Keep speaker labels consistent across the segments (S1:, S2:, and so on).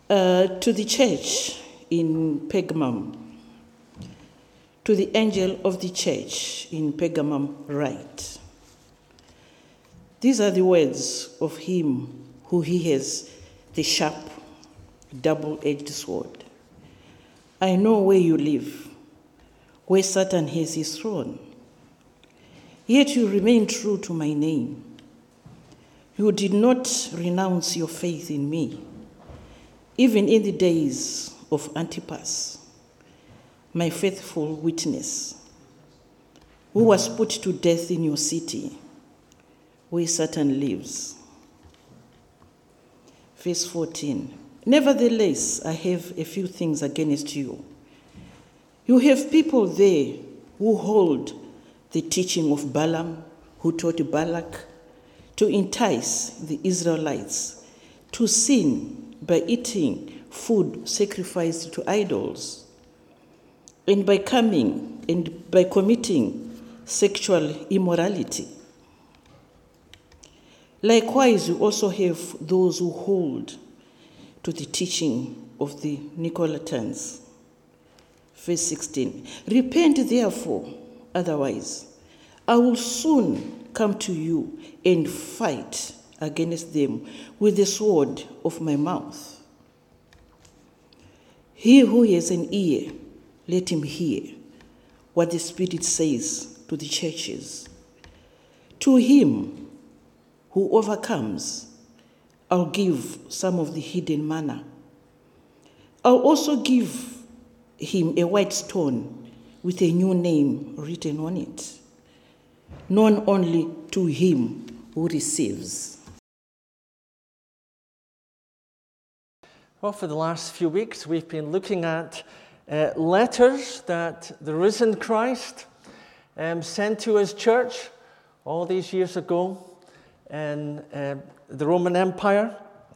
S1: To the church in Pergamum, to the angel of the church in Pergamum write, these are the words of him who has the sharp, double-edged sword. I know where you live, where Satan has his throne. Yet you remain true to my name. You did not renounce your faith in me, even in the days of Antipas, my faithful witness, who was put to death in your city, where Satan lives. Verse 14, nevertheless, I have a few things against you. You have people there who hold the teaching of Balaam, who taught Balak to entice the Israelites to sin by eating food sacrificed to idols, and by committing sexual immorality. Likewise, you also have those who hold to the teaching of the Nicolaitans. Verse 16, repent therefore, otherwise I will soon come to you and fight against them with the sword of my mouth. He who has an ear, let him hear what the Spirit says to the churches. To him who overcomes, I'll give some of the hidden manna. I'll also give him a white stone with a new name written on it, known only to him who receives.
S2: Well, for the last few weeks, we've been looking at letters that the risen Christ sent to his church all these years ago in the Roman Empire,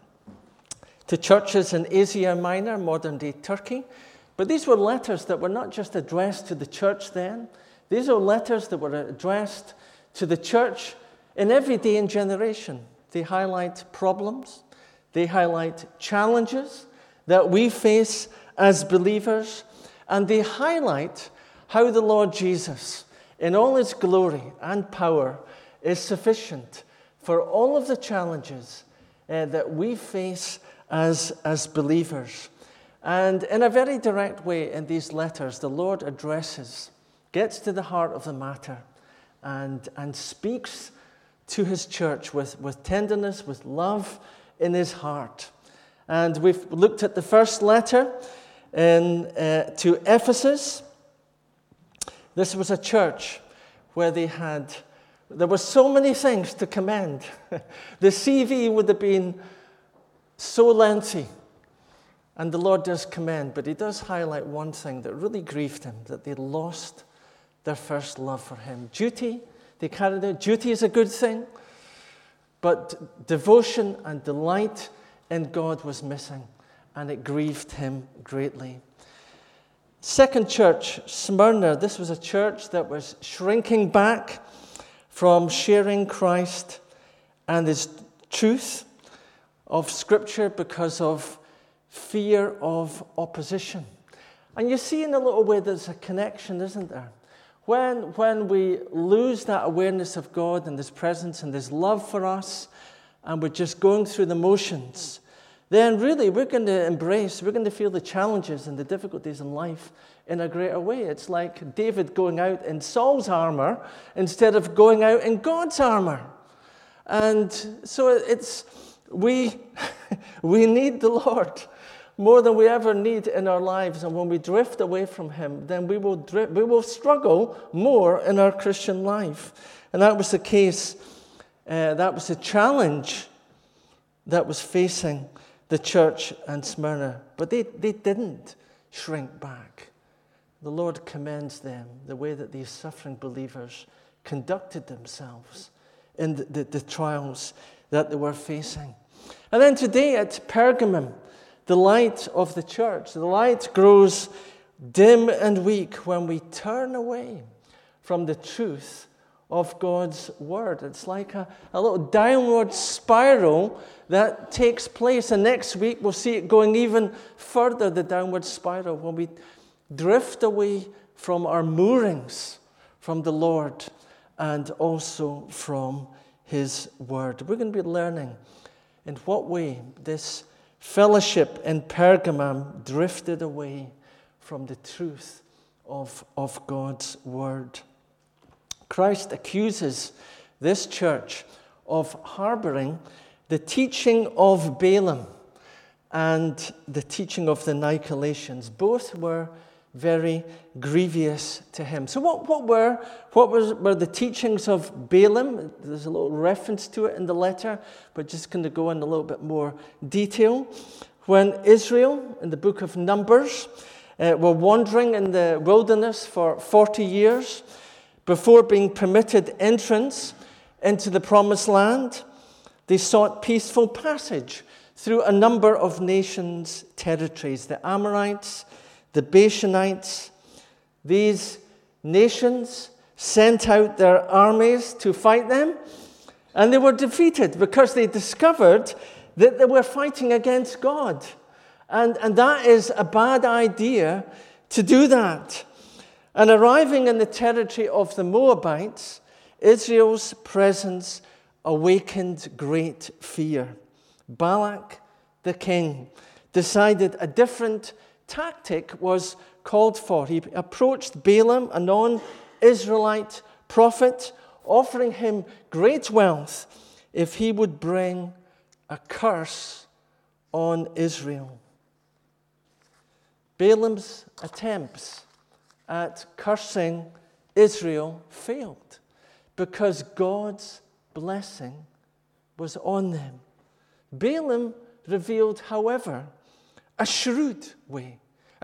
S2: to churches in Asia Minor, modern-day Turkey. But these were letters that were not just addressed to the church then. These are letters that were addressed to the church in every day and generation. They highlight problems. They highlight challenges that we face as believers. And they highlight how the Lord Jesus, in all his glory and power, is sufficient for all of the challenges that we face as believers. And in a very direct way in these letters, the Lord gets to the heart of the matter and speaks to his church with tenderness, with love in his heart. And we've looked at the first letter to Ephesus. This was a church where there were so many things to commend. The CV would have been so lengthy. And the Lord does commend, but he does highlight one thing that really grieved him, that they lost their first love for him. Duty, they carried out. Duty is a good thing, but devotion and delight in God was missing, and it grieved him greatly. Second church, Smyrna. This was a church that was shrinking back from sharing Christ and his truth of Scripture because of fear of opposition. And you see in a little way there's a connection, isn't there? When we lose that awareness of God and his presence and his love for us, and we're just going through the motions, then really we're going to feel the challenges and the difficulties in life in a greater way. It's like David going out in Saul's armor instead of going out in God's armor. And so we need the Lord more than we ever need in our lives. And when we drift away from him, then we will struggle more in our Christian life. And that was the case. That was the challenge that was facing the church and Smyrna. But they didn't shrink back. The Lord commends them, the way that these suffering believers conducted themselves in the trials that they were facing. And then today at Pergamum, the light of the church, the light grows dim and weak when we turn away from the truth of God's word. It's like a little downward spiral that takes place. And next week we'll see it going even further, the downward spiral, when we drift away from our moorings, from the Lord, and also from his word. We're going to be learning in what way this fellowship in Pergamum drifted away from the truth of God's word. Christ accuses this church of harboring the teaching of Balaam and the teaching of the Nicolaitans. Both were very grievous to him. So what were the teachings of Balaam? There's a little reference to it in the letter, but just going to go in a little bit more detail. When Israel, in the book of Numbers, were wandering in the wilderness for 40 years before being permitted entrance into the promised land, they sought peaceful passage through a number of nations' territories. The Amorites, the Bashanites, these nations sent out their armies to fight them, and they were defeated because they discovered that they were fighting against God. And that is a bad idea to do that. And arriving in the territory of the Moabites, Israel's presence awakened great fear. Balak, the king, decided a different tactic was called for. He approached Balaam, a non-Israelite prophet, offering him great wealth if he would bring a curse on Israel. Balaam's attempts at cursing Israel failed because God's blessing was on them. Balaam revealed, however, a shrewd way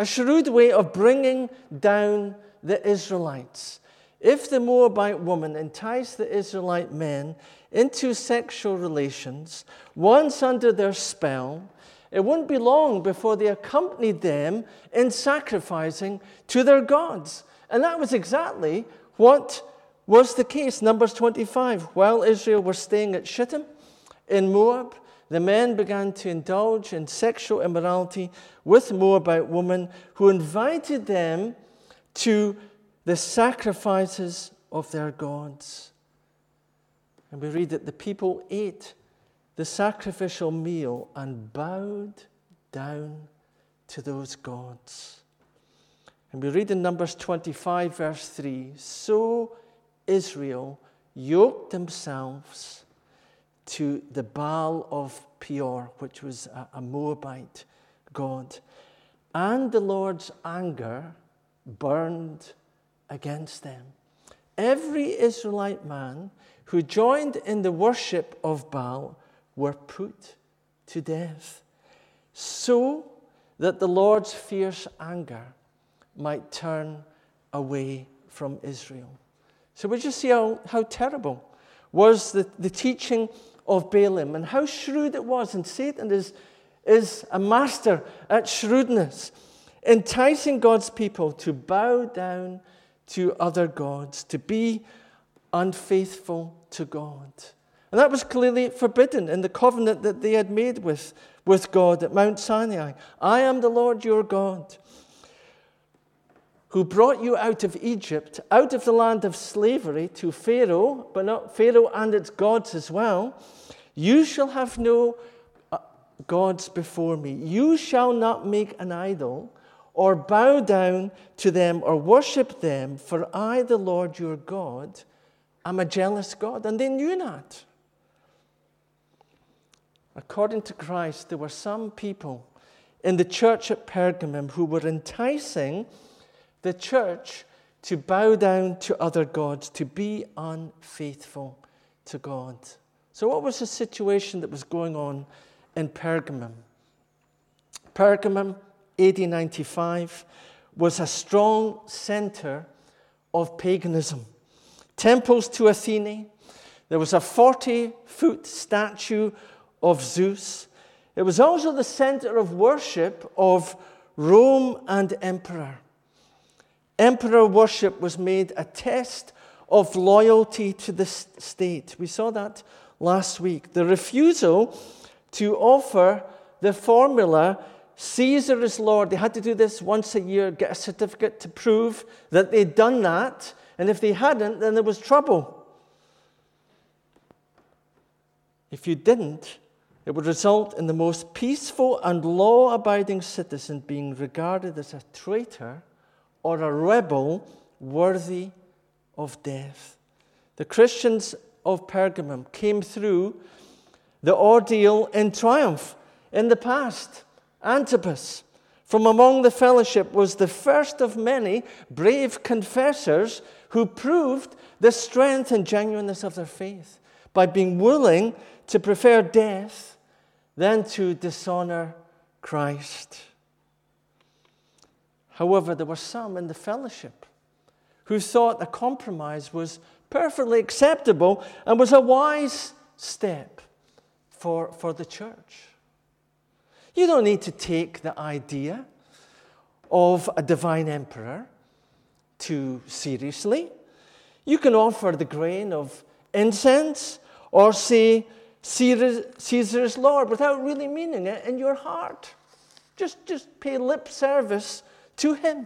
S2: of bringing down the Israelites. If the Moabite woman enticed the Israelite men into sexual relations, once under their spell, it wouldn't be long before they accompanied them in sacrificing to their gods. And that was exactly what was the case. Numbers 25, while Israel were staying at Shittim in Moab, the men began to indulge in sexual immorality with Moabite women who invited them to the sacrifices of their gods. And we read that the people ate the sacrificial meal and bowed down to those gods. And we read in Numbers 25, verse 3, so Israel yoked themselves to the Baal of Peor, which was a Moabite god. And the Lord's anger burned against them. Every Israelite man who joined in the worship of Baal were put to death, so that the Lord's fierce anger might turn away from Israel. So we just see how terrible was the teaching of Balaam and how shrewd it was. And Satan is a master at shrewdness, enticing God's people to bow down to other gods, to be unfaithful to God. And that was clearly forbidden in the covenant that they had made with God at Mount Sinai. I am the Lord your God, who brought you out of Egypt, out of the land of slavery to Pharaoh, but not Pharaoh and its gods as well. You shall have no gods before me. You shall not make an idol or bow down to them or worship them, for I, the Lord your God, am a jealous God. And they knew that. According to Christ, there were some people in the church at Pergamum who were enticing the church to bow down to other gods, to be unfaithful to God. So what was the situation that was going on in Pergamum? Pergamum, AD 95, was a strong center of paganism. Temples to Athene. There was a 40-foot statue of Zeus. It was also the center of worship of Rome and emperor. Emperor worship was made a test of loyalty to the state. We saw that last week. The refusal to offer the formula, Caesar is Lord. They had to do this once a year, get a certificate to prove that they'd done that. And if they hadn't, then there was trouble. If you didn't, it would result in the most peaceful and law-abiding citizen being regarded as a traitor or a rebel worthy of death. The Christians of Pergamum came through the ordeal in triumph. In the past, Antipas from among the fellowship was the first of many brave confessors who proved the strength and genuineness of their faith by being willing to prefer death than to dishonor Christ. However, there were some in the fellowship who thought a compromise was perfectly acceptable and was a wise step for the church. You don't need to take the idea of a divine emperor too seriously. You can offer the grain of incense or say Caesar is Lord without really meaning it in your heart. Just pay lip service to him.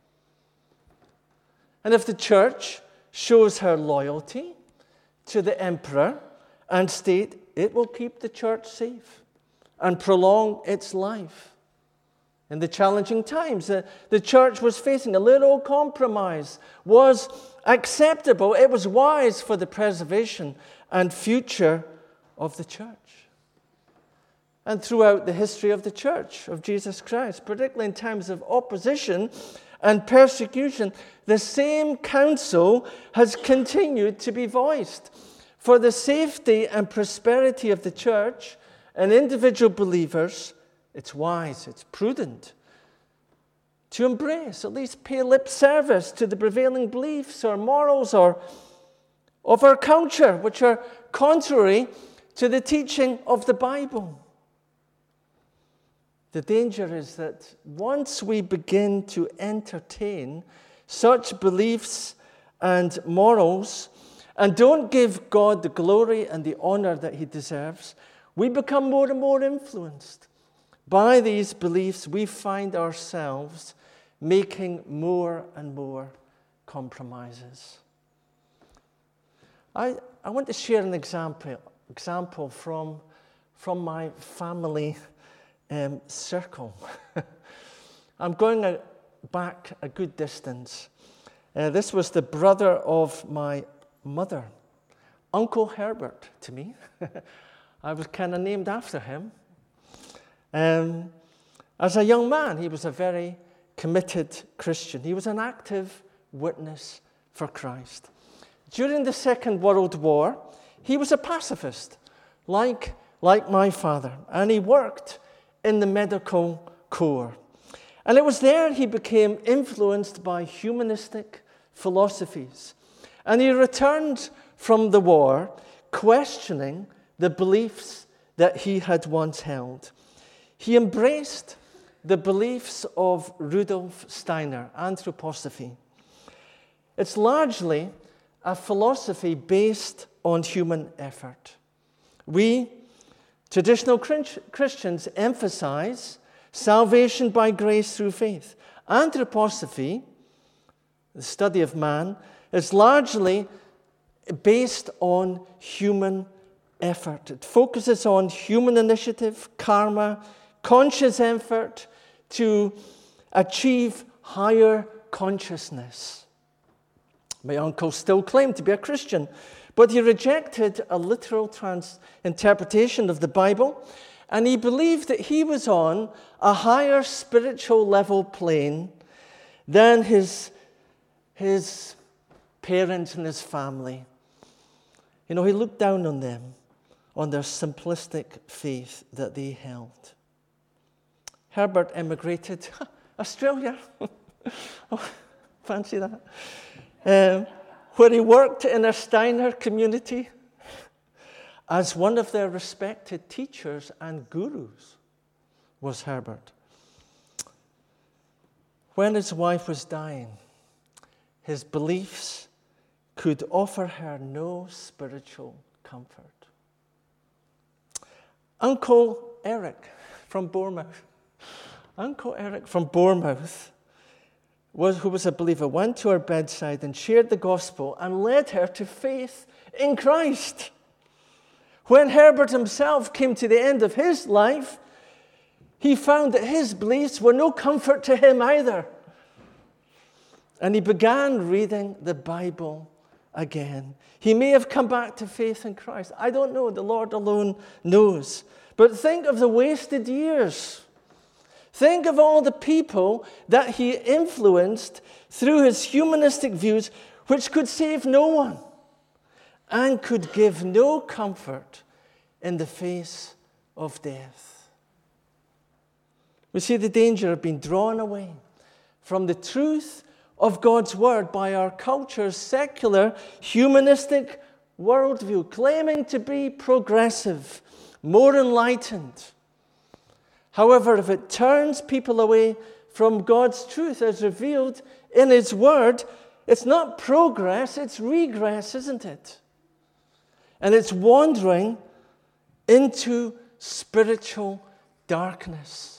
S2: And if the church shows her loyalty to the emperor and state, it will keep the church safe and prolong its life. In the challenging times the church was facing, a little compromise was acceptable. It was wise for the preservation and future of the church. And throughout the history of the church of Jesus Christ, particularly in times of opposition and persecution, the same counsel has continued to be voiced. For the safety and prosperity of the church and individual believers, it's wise, it's prudent to embrace, at least pay lip service to the prevailing beliefs or morals or of our culture, which are contrary to the teaching of the Bible. The danger is that once we begin to entertain such beliefs and morals and don't give God the glory and the honor that he deserves, we become more and more influenced by these beliefs. We find ourselves making more and more compromises. I want to share an example from my family circle. I'm going back a good distance. This was the brother of my mother, Uncle Herbert to me. I was kind of named after him. As a young man, he was a very committed Christian. He was an active witness for Christ. During the Second World War, he was a pacifist, like my father, and he worked in the medical corps. And it was there he became influenced by humanistic philosophies. And he returned from the war questioning the beliefs that he had once held. He embraced the beliefs of Rudolf Steiner, anthroposophy. It's largely a philosophy based on human effort. We, traditional Christians, emphasize salvation by grace through faith. Anthroposophy, the study of man, is largely based on human effort. It focuses on human initiative, karma, conscious effort to achieve higher consciousness. My uncle still claimed to be a Christian, but he rejected a literal interpretation of the Bible, and he believed that he was on a higher spiritual level plane than his parents and his family. You know, he looked down on them, on their simplistic faith that they held. Herbert emigrated Australia. Oh, fancy that. Where he worked in a Steiner community as one of their respected teachers and gurus was Herbert. When his wife was dying, his beliefs could offer her no spiritual comfort. Uncle Eric from Bournemouth, who was a believer, went to her bedside and shared the gospel and led her to faith in Christ. When Herbert himself came to the end of his life, he found that his beliefs were no comfort to him either. And he began reading the Bible again. He may have come back to faith in Christ. I don't know. The Lord alone knows. But think of the wasted years. Think of all the people that he influenced through his humanistic views, which could save no one and could give no comfort in the face of death. We see the danger of being drawn away from the truth of God's word by our culture's secular, humanistic worldview, claiming to be progressive, more enlightened. However, if it turns people away from God's truth as revealed in His word, it's not progress, it's regress, isn't it? And it's wandering into spiritual darkness.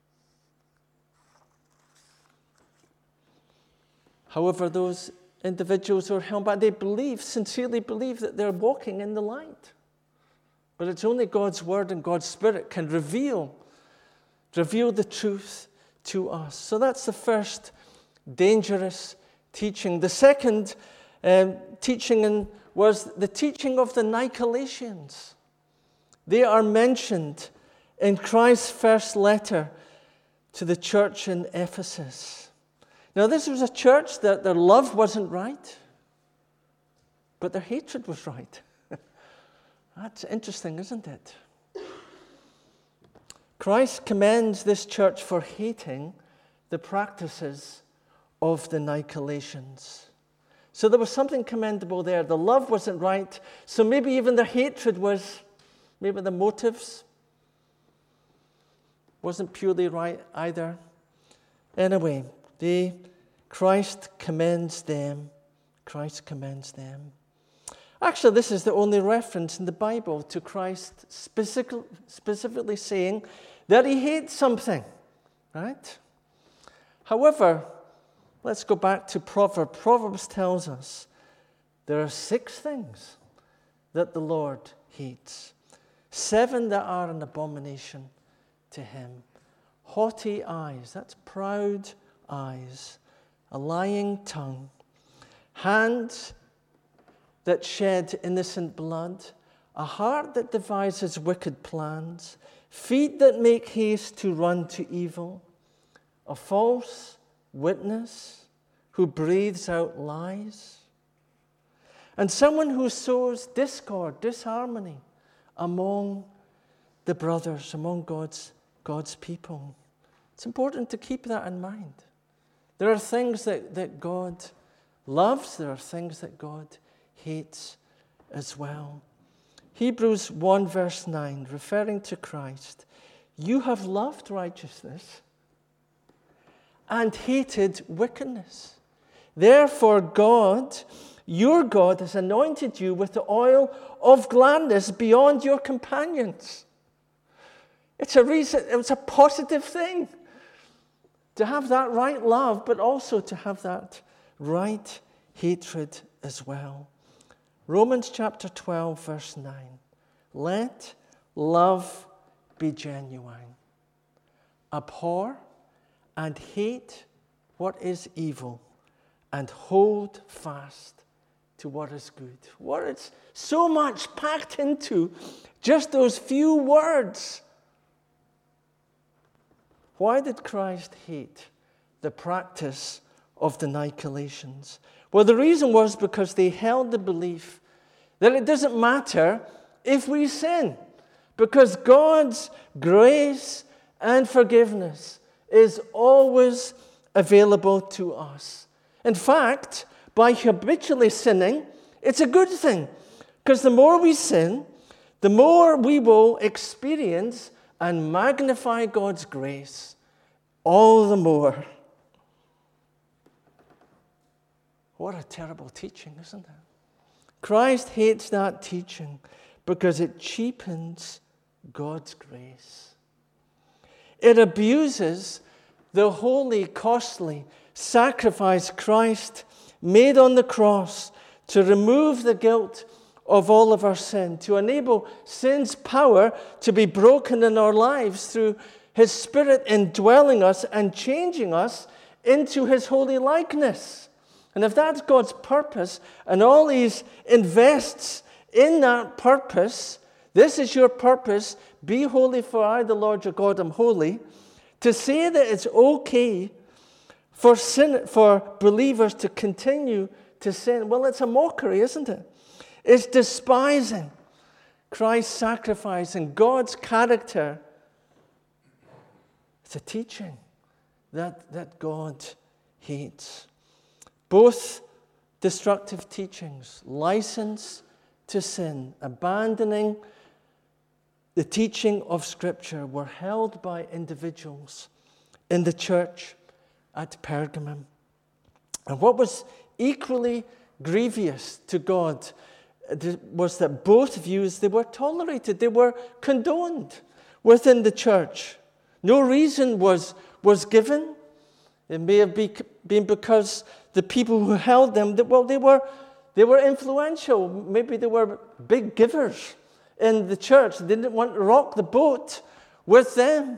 S2: However, those individuals who are held back, they sincerely believe that they're walking in the light. But it's only God's word and God's Spirit can reveal the truth to us. So that's the first dangerous teaching. The second teaching was the teaching of the Nicolaitans. They are mentioned in Christ's first letter to the church in Ephesus. Now, this was a church that their love wasn't right, but their hatred was right. That's interesting, isn't it? Christ commends this church for hating the practices of the Nicolaitans. So there was something commendable there. The love wasn't right, so maybe even their hatred was, maybe the motives wasn't purely right either. Anyway, Christ commends them. Christ commends them. Actually, this is the only reference in the Bible to Christ specifically saying that he hates something, right? However, let's go back to Proverbs. Proverbs tells us there are 6 things that the Lord hates. 7 that are an abomination to him. Haughty eyes, that's proud eyes. A lying tongue. Hands that shed innocent blood, a heart that devises wicked plans, feet that make haste to run to evil, a false witness who breathes out lies, and someone who sows discord, disharmony among the brothers, among God's people. It's important to keep that in mind. There are things that God loves, there are things that God hates as well. Hebrews 1 verse 9, referring to Christ, you have loved righteousness and hated wickedness. Therefore God, your God, has anointed you with the oil of gladness beyond your companions. It's a positive thing to have that right love, but also to have that right hatred as well. Romans chapter 12, verse 9. Let love be genuine. Abhor and hate what is evil, and hold fast to what is good. What it's so much packed into just those few words. Why did Christ hate the practice of the Nicolaitans? Well, the reason was because they held the belief that it doesn't matter if we sin, because God's grace and forgiveness is always available to us. In fact, by habitually sinning, it's a good thing, because the more we sin, the more we will experience and magnify God's grace all the more. What a terrible teaching, isn't it? Christ hates that teaching because it cheapens God's grace. It abuses the holy, costly sacrifice Christ made on the cross to remove the guilt of all of our sin, to enable sin's power to be broken in our lives through His Spirit indwelling us and changing us into His holy likeness. And if that's God's purpose, and all He invests in that purpose, this is your purpose, be holy for I, the Lord your God, am holy, to say that it's okay for believers to continue to sin, well, it's a mockery, isn't it? It's despising Christ's sacrifice and God's character. It's a teaching that God hates. Both destructive teachings, license to sin, abandoning the teaching of Scripture, were held by individuals in the church at Pergamum. And what was equally grievous to God was that both views, they were tolerated, they were condoned within the church. No reason was given. It may have been because the people who held them, they were influential. Maybe they were big givers in the church. They didn't want to rock the boat with them.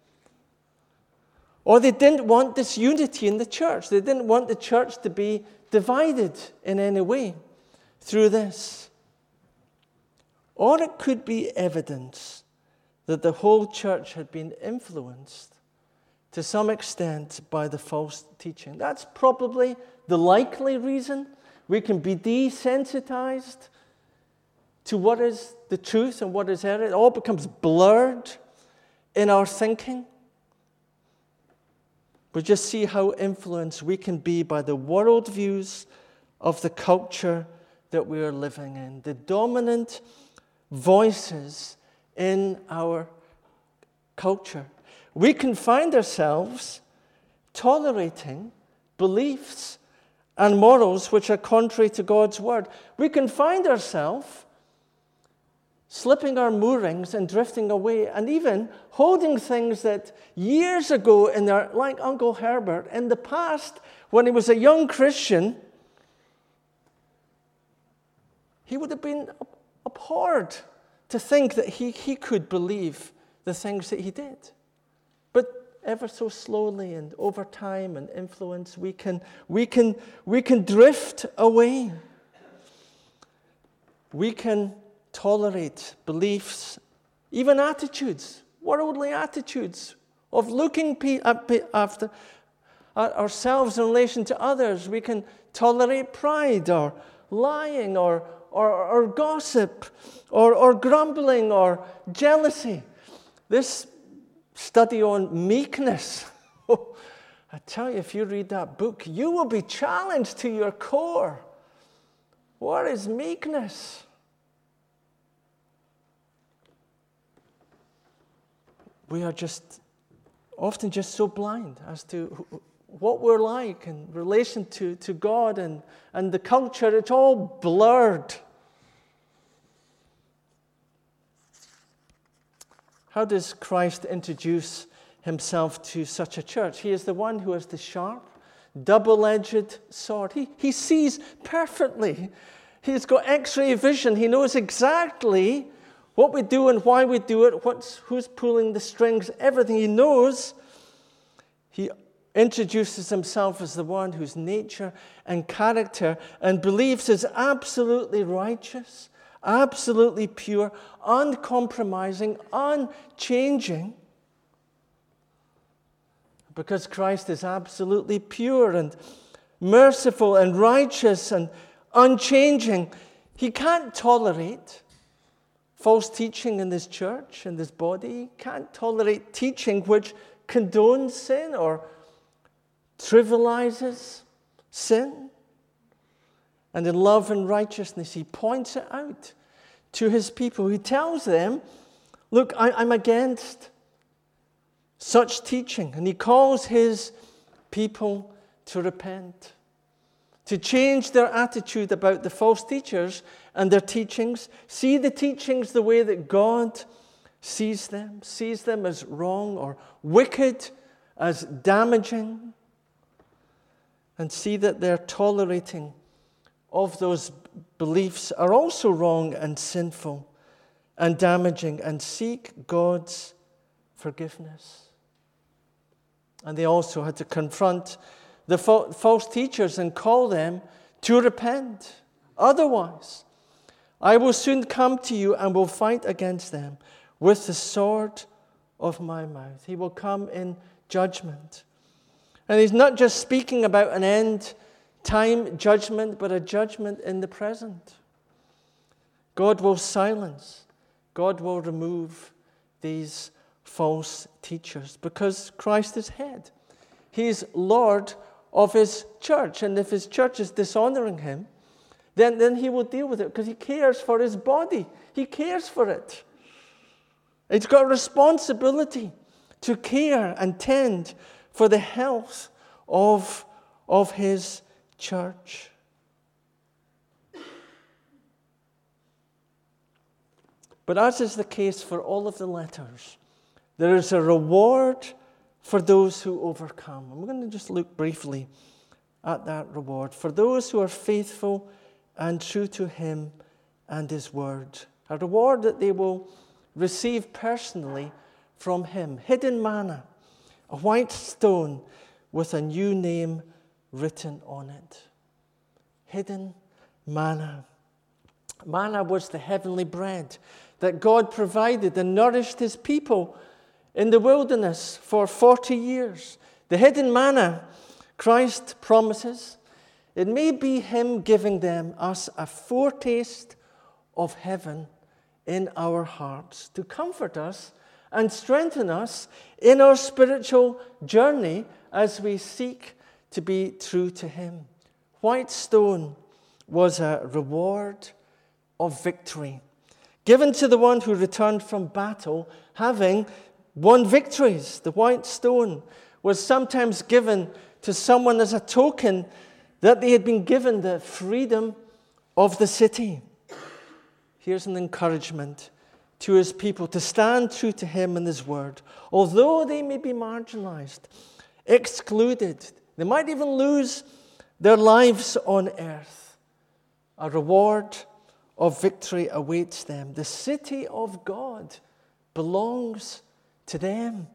S2: Or they didn't want this unity in the church. They didn't want the church to be divided in any way through this. Or it could be evidence that the whole church had been influenced to some extent by the false teaching. That's probably the likely reason. We can be desensitized to what is the truth and what is error. It all becomes blurred in our thinking. We just see how influenced we can be by the worldviews of the culture that we are living in, the dominant voices in our culture. We can find ourselves tolerating beliefs and morals which are contrary to God's word. We can find ourselves slipping our moorings and drifting away, and even holding things that years ago, like Uncle Herbert, in the past, when he was a young Christian, he would have been abhorred to think that he could believe the things that he did. But ever so slowly and over time and influence, we can drift away. We can tolerate beliefs, even attitudes, worldly attitudes of looking after ourselves in relation to others. We can tolerate pride or lying or gossip or grumbling or jealousy. This study on meekness, I tell you, if you read that book, you will be challenged to your core. What is meekness? We are often just so blind as to what we're like in relation to God and the culture. It's all blurred. How does Christ introduce himself to such a church? He is the one who has the sharp, double-edged sword. He sees perfectly. He's got X-ray vision. He knows exactly what we do and why we do it, who's pulling the strings, everything. He knows. He introduces himself as the one whose nature and character and beliefs is absolutely righteous, absolutely pure, uncompromising, unchanging. Because Christ is absolutely pure and merciful and righteous and unchanging, he can't tolerate false teaching in this church, in this body. He can't tolerate teaching which condones sin or trivializes sin. And in love and righteousness, he points it out to his people. He tells them, look, I'm against such teaching. And he calls his people to repent. to change their attitude about the false teachers and their teachings, see the teachings the way that God sees them as wrong or wicked, as damaging, and see that their tolerating of those beliefs are also wrong and sinful and damaging, and seek God's forgiveness. And they also had to confront the false teachers and call them to repent. Otherwise, I will soon come to you and will fight against them with the sword of my mouth. He will come in judgment. And he's not just speaking about an end time judgment, but a judgment in the present. God will silence, God will remove these false teachers because Christ is head. He's Lord of his church. And if his church is dishonoring him, then he will deal with it because he cares for his body. He cares for it. It's got a responsibility to care and tend for the health of his church. But as is the case for all of the letters, there is a reward for those who overcome. And we're going to just look briefly at that reward. For those who are faithful and true to him and his word. A reward that they will receive personally from him. Hidden manna, a white stone with a new name written on it. Hidden manna. Manna was the heavenly bread that God provided and nourished his people in the wilderness for 40 years. The hidden manna, Christ promises, it may be him giving us a foretaste of heaven in our hearts to comfort us and strengthen us in our spiritual journey as we seek to be true to him. White stone was a reward of victory, given to the one who returned from battle, having won victories. The white stone was sometimes given to someone as a token that they had been given the freedom of the city. Here's an encouragement to his people to stand true to him and his word. Although they may be marginalized, excluded, they might even lose their lives on earth, a reward of victory awaits them. The city of God belongs to them.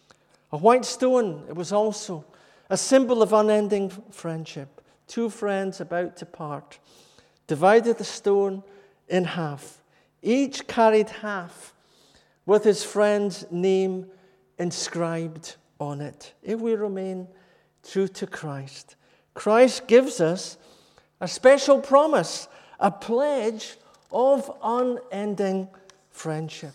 S2: A white stone, it was also a symbol of unending friendship. Two friends about to part divided the stone in half. Each carried half with his friend's name inscribed on it. If we remain true to Christ, Christ gives us a special promise, a pledge of unending friendship.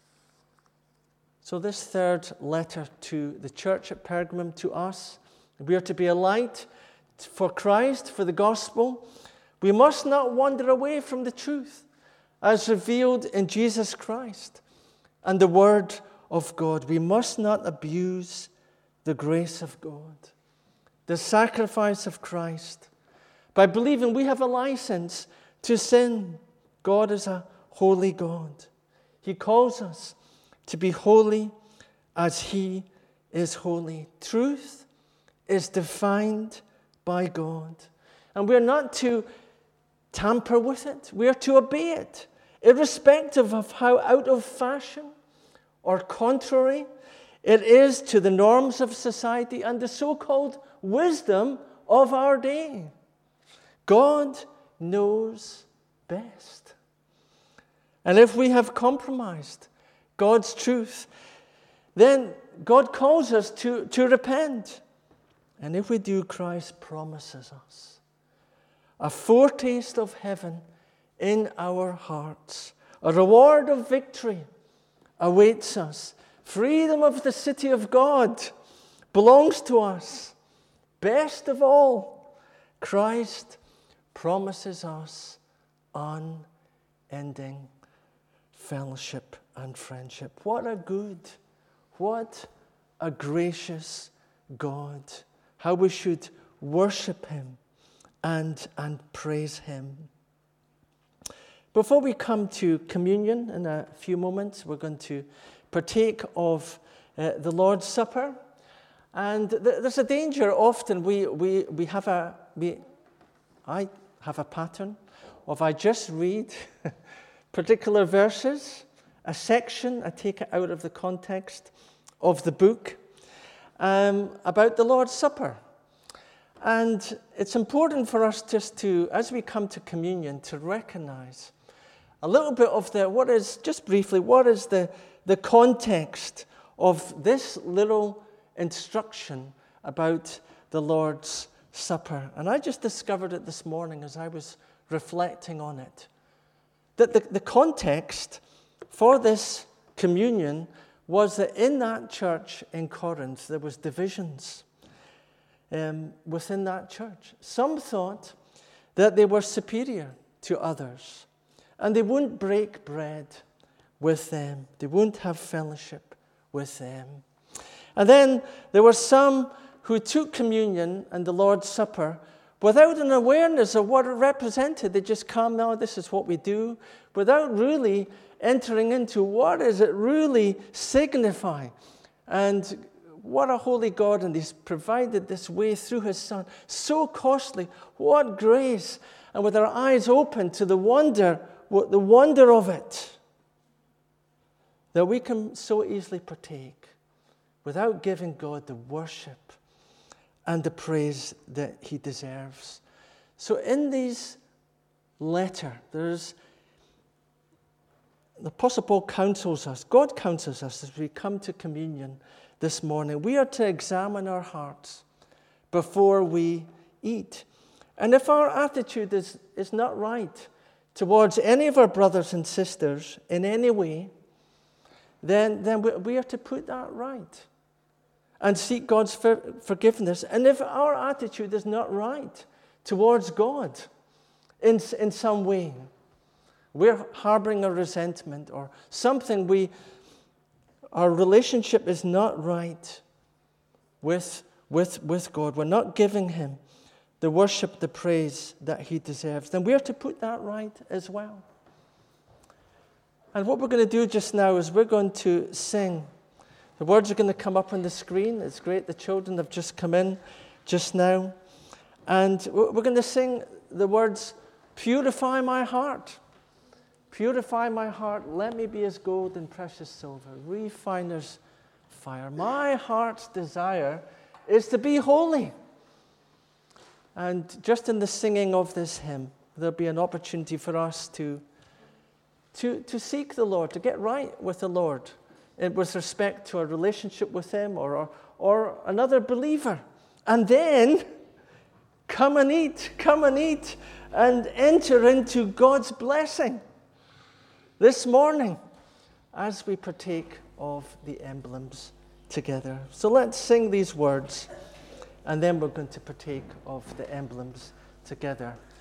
S2: So this third letter to the church at Pergamum, to us, we are to be a light for Christ, for the gospel. We must not wander away from the truth as revealed in Jesus Christ and the word of God. We must not abuse the grace of God, the sacrifice of Christ, by believing we have a license to sin. God is a holy God. He calls us to be holy as he is holy. Truth is defined by God. And we're not to tamper with it. We're to obey it, irrespective of how out of fashion or contrary it is to the norms of society and the so-called wisdom of our day. God knows best. And if we have compromised God's truth, then God calls us to repent. And if we do, Christ promises us a foretaste of heaven in our hearts. A reward of victory awaits us. Freedom of the city of God belongs to us. Best of all, Christ promises us unending fellowship and friendship. What a good, what a gracious God. How we should worship him and praise him. Before we come to communion in a few moments, we're going to partake of the Lord's Supper. And there's a danger often I have a pattern of I just read particular verses, a section, I take it out of the context of the book about the Lord's Supper. And it's important for us just to, as we come to communion, to recognize a little bit of what is the context of this little instruction about the Lord's Supper. And I just discovered it this morning as I was reflecting on it, that the context for this communion was that in that church in Corinth, there was divisions within that church. Some thought that they were superior to others, and they wouldn't break bread with them. They wouldn't have fellowship with them. And then there were some who took communion and the Lord's Supper without an awareness of what it represented. They just come, now this is what we do, without really entering into what does it really signify. And what a holy God, and he's provided this way through his Son. So costly, what grace. And with our eyes open to the wonder of it, that we can so easily partake without giving God the worship and the praise that he deserves. So in these letter, there's the Apostle Paul counsels us, God counsels us as we come to communion this morning. We are to examine our hearts before we eat. And if our attitude is not right towards any of our brothers and sisters in any way, then we are to put that right and seek God's forgiveness. And if our attitude is not right towards God in some way, we're harboring a resentment or something, our relationship is not right with God. We're not giving him the worship, the praise that he deserves. Then we are to put that right as well. And what we're going to do just now is we're going to sing. The words are going to come up on the screen. It's great. The children have just come in just now. And we're going to sing the words, "Purify my heart. Purify my heart. Let me be as gold and precious silver. Refiner's fire. My heart's desire is to be holy." And just in the singing of this hymn, there'll be an opportunity for us to seek the Lord, to get right with the Lord with respect to our relationship with him or another believer. And then come and eat and enter into God's blessing this morning as we partake of the emblems together. So let's sing these words, and then we're going to partake of the emblems together.